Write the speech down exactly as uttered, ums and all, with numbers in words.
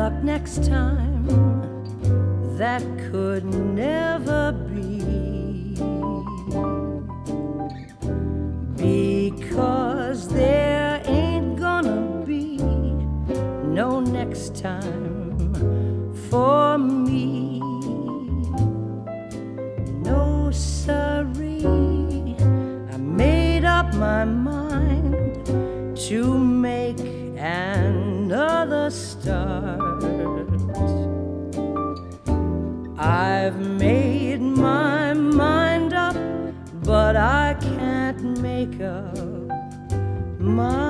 about next time, that could never be, because there ain't gonna be no next time for me. No siree, I made up my mind to make another start. I've made my mind up, but I can't make up my